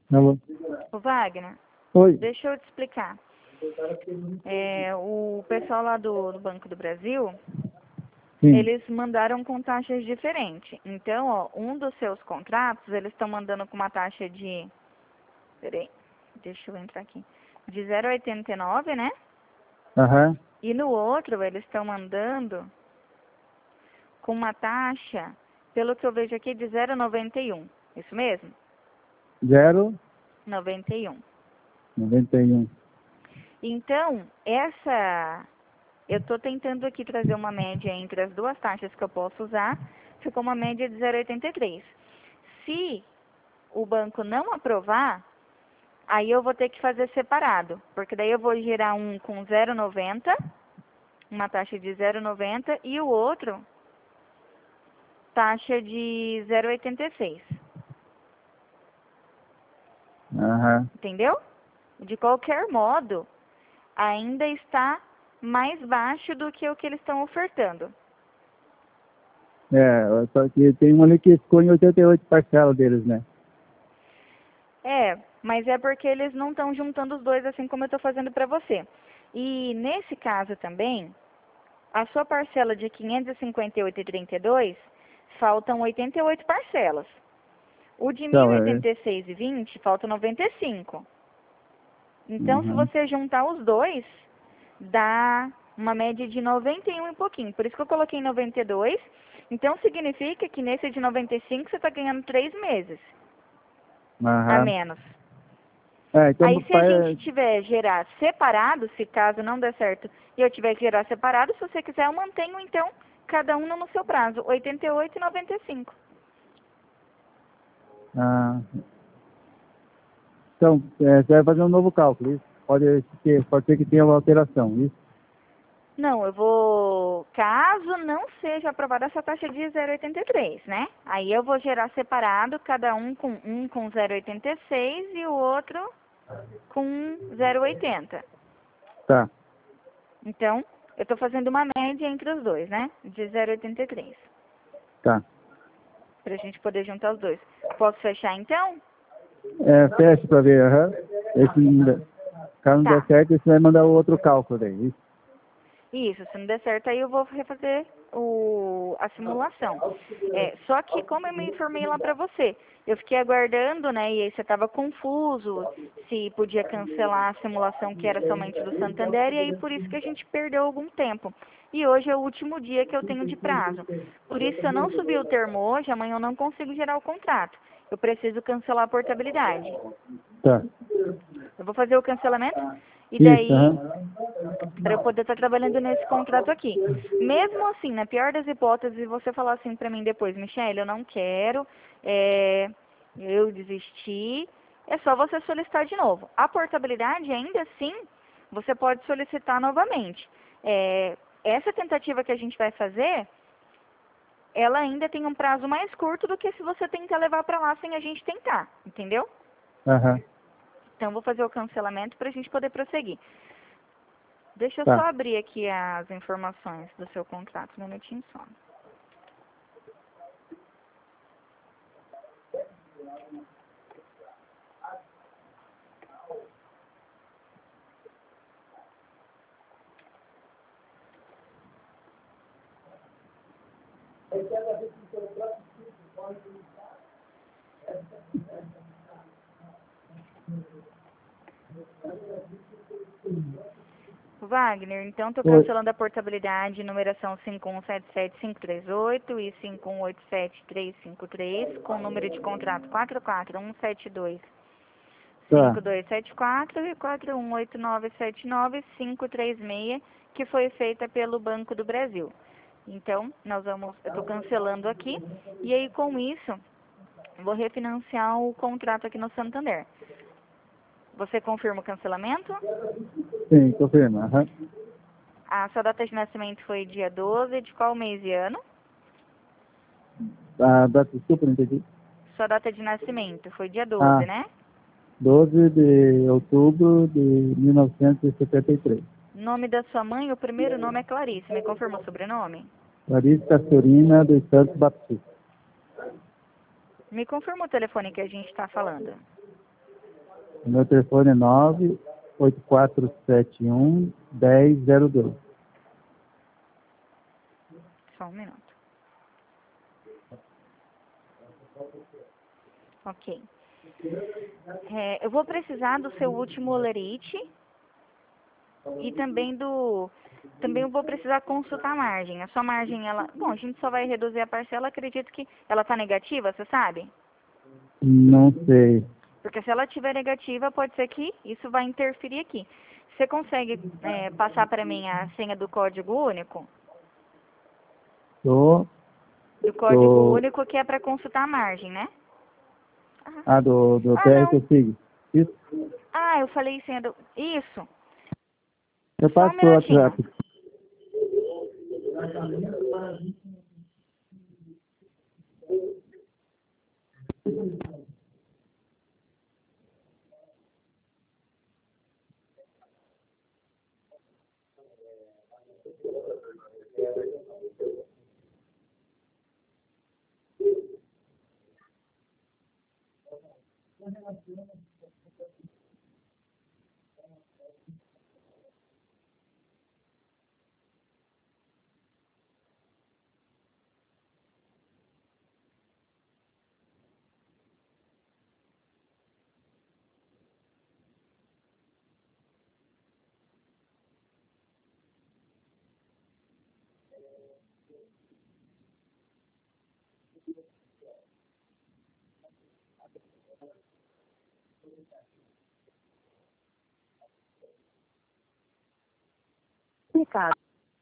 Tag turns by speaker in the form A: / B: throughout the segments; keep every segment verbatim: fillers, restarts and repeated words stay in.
A: Alô?
B: O Wagner,
A: Oi.
B: deixa eu te explicar. É, o pessoal lá do, do Banco do Brasil,
A: Sim.
B: eles mandaram com taxas diferentes. Então, ó, um dos seus contratos, eles estão mandando com uma taxa de... Peraí, deixa eu entrar aqui. De zero vírgula oitenta e nove, né?
A: Aham.
B: E no outro, eles estão mandando com uma taxa, pelo que eu vejo aqui, de zero vírgula noventa e um. Isso mesmo?
A: Zero
B: noventa e um.
A: noventa e um.
B: Então, essa... Eu estou tentando aqui trazer uma média entre as duas taxas que eu posso usar. Ficou uma média de zero vírgula oitenta e três. Se o banco não aprovar, aí eu vou ter que fazer separado. Porque daí eu vou gerar um com zero vírgula noventa, uma taxa de zero vírgula noventa, e o outro, taxa de zero vírgula oitenta e seis.
A: Aham.
B: Entendeu? De qualquer modo, ainda está mais baixo do que o que eles estão ofertando.
A: É, só que tem uma ali que ficou em oitenta e oito parcelas deles, né?
B: É, mas é porque eles não estão juntando os dois assim como eu estou fazendo para você. E nesse caso também, a sua parcela de quinhentos e cinquenta e oito vírgula trinta e dois, faltam oitenta e oito parcelas. O de mil
A: Então,
B: e
A: é...
B: oitenta e seis vírgula vinte, faltam noventa e cinco. Então, se
A: Uhum.
B: você juntar os dois, dá uma média de noventa e um e pouquinho. Por isso que eu coloquei noventa e dois. Então, significa que nesse de noventa e cinco você está ganhando três meses a
A: Aham.
B: menos.
A: É, então,
B: Aí, se a gente
A: pai...
B: tiver gerar separado, se caso não der certo e eu tiver que gerar separado, se você quiser, eu mantenho, então, cada um no seu prazo, oitenta e oito e noventa e cinco.
A: Ah, então, é, você vai fazer um novo cálculo, isso? Pode ser, pode ser que tenha uma alteração, isso?
B: Não, eu vou, caso não seja aprovada essa taxa de zero vírgula oitenta e três, né? Aí eu vou gerar separado, cada um com um com zero vírgula oitenta e seis e o outro com zero vírgula oitenta.
A: Tá,
B: Então, eu estou fazendo uma média entre os dois, né? De zero vírgula oitenta e três.
A: tá.
B: Pra gente poder juntar os dois. Posso fechar então?
A: É, fecha pra ver, aham. Esse, não der- caso não der
B: Tá.
A: certo, você vai mandar o outro cálculo daí, isso?
B: Isso, se não der certo, aí eu vou refazer o, a simulação. É, só que, como eu me informei lá pra você, eu fiquei aguardando, né, e aí você estava confuso se podia cancelar a simulação que era somente do Santander, e aí por isso que a gente perdeu algum tempo. E hoje é o último dia que eu tenho de prazo. Por isso, se eu não subir o termo hoje, amanhã eu não consigo gerar o contrato. Eu preciso cancelar a portabilidade.
A: Tá.
B: Eu vou fazer o cancelamento e
A: Isso,
B: daí
A: aham.
B: para eu poder estar trabalhando nesse contrato aqui. Mesmo assim, na pior das hipóteses, você falar assim para mim depois, Michelle, eu não quero, é, eu desisti, é só você solicitar de novo. A portabilidade, ainda assim, você pode solicitar novamente. É, essa tentativa que a gente vai fazer, ela ainda tem um prazo mais curto do que se você tentar levar para lá sem a gente tentar, entendeu?
A: Aham.
B: Então, vou fazer o cancelamento para a gente poder prosseguir. Deixa eu só
A: Tá.
B: abrir aqui as informações do seu contrato, um minutinho só. Wagner, então estou
A: Oi.
B: cancelando a portabilidade, numeração cinco um sete sete cinco três oito e cinco um oito sete três cinco três, com número de contrato quatro quatro um sete dois
A: Tá.
B: cinco dois sete quatro e quatro um oito nove sete nove cinco três seis, que foi feita pelo Banco do Brasil. Então, nós vamos, eu estou cancelando aqui, e aí com isso, vou refinanciar o contrato aqui no Santander. Você confirma o cancelamento?
A: Sim, confirma. Aham.
B: A sua data de nascimento foi dia doze de qual mês e ano?
A: A data, desculpa, não entendi.
B: Sua data de nascimento foi dia doze,
A: Ah,
B: né?
A: doze de outubro de mil novecentos e setenta e três.
B: Nome da sua mãe, o primeiro nome é Clarice. Me confirma o sobrenome?
A: Clarice Castorina dos Santos Batista.
B: Me confirma o telefone que a gente está falando.
A: Meu telefone é nove oito quatro sete um, um zero zero dois.
B: Só um minuto. Ok. É, eu vou precisar do seu último olerite e também do... Também eu vou precisar consultar a margem. A sua margem, ela... Bom, a gente só vai reduzir a parcela, acredito que ela tá negativa, você sabe?
A: Não sei.
B: Porque se ela estiver negativa, pode ser que isso vai interferir aqui. Você consegue é, passar para mim a senha do código único?
A: Tô,
B: Do código
A: tô...
B: único que é para consultar a margem, né? Ah,
A: Ah, do, do
B: ah,
A: T R
B: não.
A: Consigo. Isso.
B: Ah, eu falei senha do... Isso.
A: Eu
B: Só um
A: passo pro
B: minutinho.
A: WhatsApp.
C: Recado.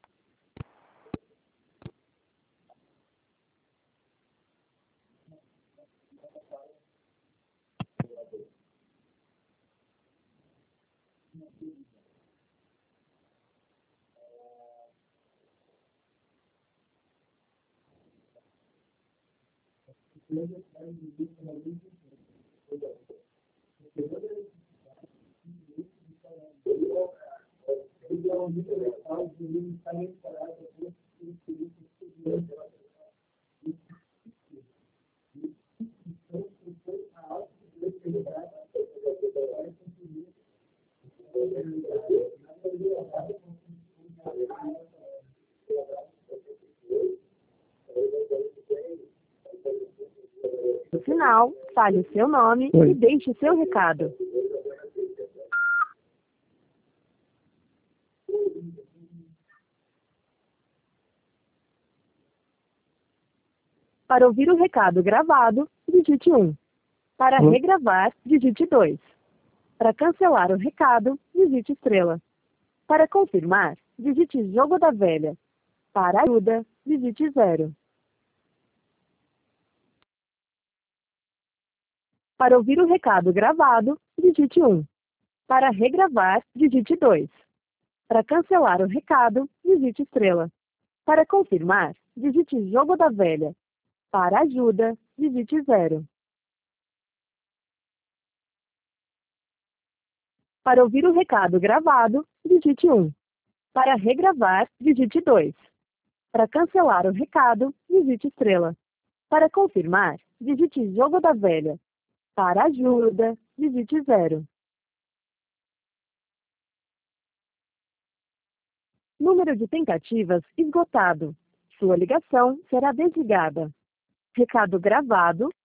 C: No final, fale o seu nome
A: Oi.
C: e deixe seu recado. Para ouvir o recado gravado, digite um. Para
A: Alô?
C: regravar, digite dois. Para cancelar o recado, digite estrela. Para confirmar, digite jogo da velha. Para ajuda, digite zero. Para ouvir o recado gravado, digite um. Para regravar, digite dois. Para cancelar o recado, digite estrela. Para confirmar, digite jogo da velha. Para ajuda, digite zero. Para ouvir o recado gravado, digite um. Para regravar, digite dois. Para cancelar o recado, digite estrela. Para confirmar, digite jogo da velha. Para ajuda, digite zero. Número de tentativas esgotado. Sua ligação será desligada. Recado gravado